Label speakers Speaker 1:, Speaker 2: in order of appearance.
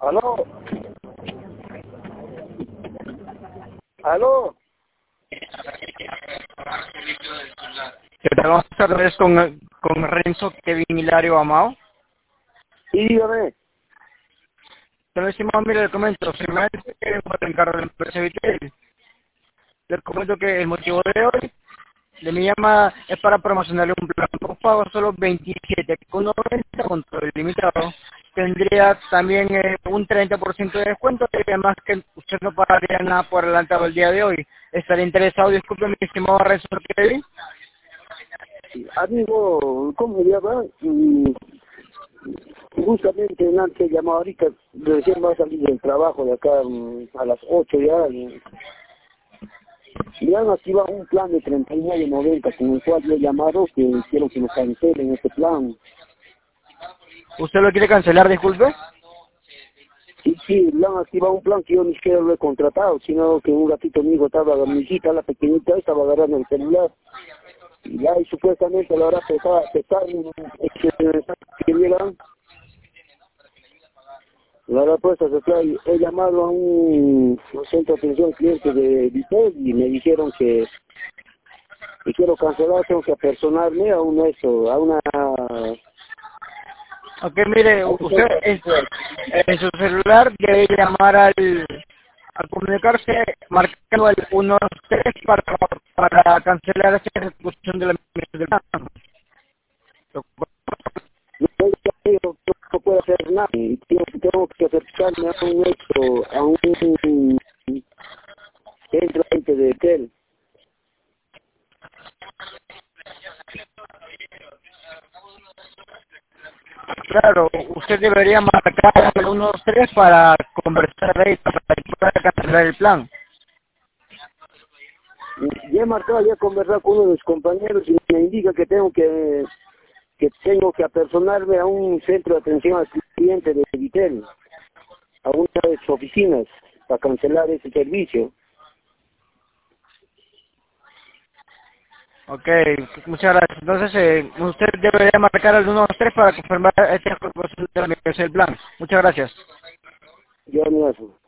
Speaker 1: Aló, aló,
Speaker 2: ¿Qué tal? Vamos a tardes con Renzo, Kevin Hilario Amado.
Speaker 1: sí, dígame.
Speaker 2: Pero estimado, mire, le comento, si me queremos encargo de la empresa Vitel, le comento que el motivo de hoy de mi llamada es para promocionarle un plan por pago solo 27,90 con todo el limitado. Tendría también un 30% de descuento y además que usted no pagaría nada por adelantado el día de hoy. ¿Estaría interesado? Disculpe, mi estimado Renzo Kevin.
Speaker 1: Amigo, ¿cómo se llama? Justamente antes llamado ahorita, recién va a salir del trabajo de acá a las 8 ya, y han activado un plan de 39,90 con el cual yo he llamado que quiero que me cancelen este plan.
Speaker 2: ¿Usted lo quiere cancelar, disculpe?
Speaker 1: Sí, sí, le han activado un plan que yo ni siquiera lo he contratado, sino que un ratito mi hijo estaba, mi hijita, la pequeñita, estaba agarrando el celular. Y ya, y supuestamente a la hora que llegan, la respuesta se trae, he llamado a un centro de atención cliente de Vitel y me dijeron que quiero cancelar, tengo que apersonarme a un eso, a una...
Speaker 2: Ok, mire, usted en su celular debe llamar al comunicarse marcando el 123 para cancelar esa ejecución de la emisión del plan.
Speaker 1: No puedo hacer nada, y tengo que acercarme a un eso, a un centro de Vitel.
Speaker 2: Claro, usted debería marcar el 123 para conversar ahí, para cancelar el plan.
Speaker 1: Ya he marcado, ya he conversado con uno de mis compañeros y me indica que tengo que apersonarme a un centro de atención al cliente de Vitel, a una de sus oficinas, para cancelar ese servicio.
Speaker 2: Ok, muchas gracias. Entonces, usted debería marcar el 123 para confirmar esta ejecución de la emisión del plan. Muchas gracias.
Speaker 1: Yo no eso.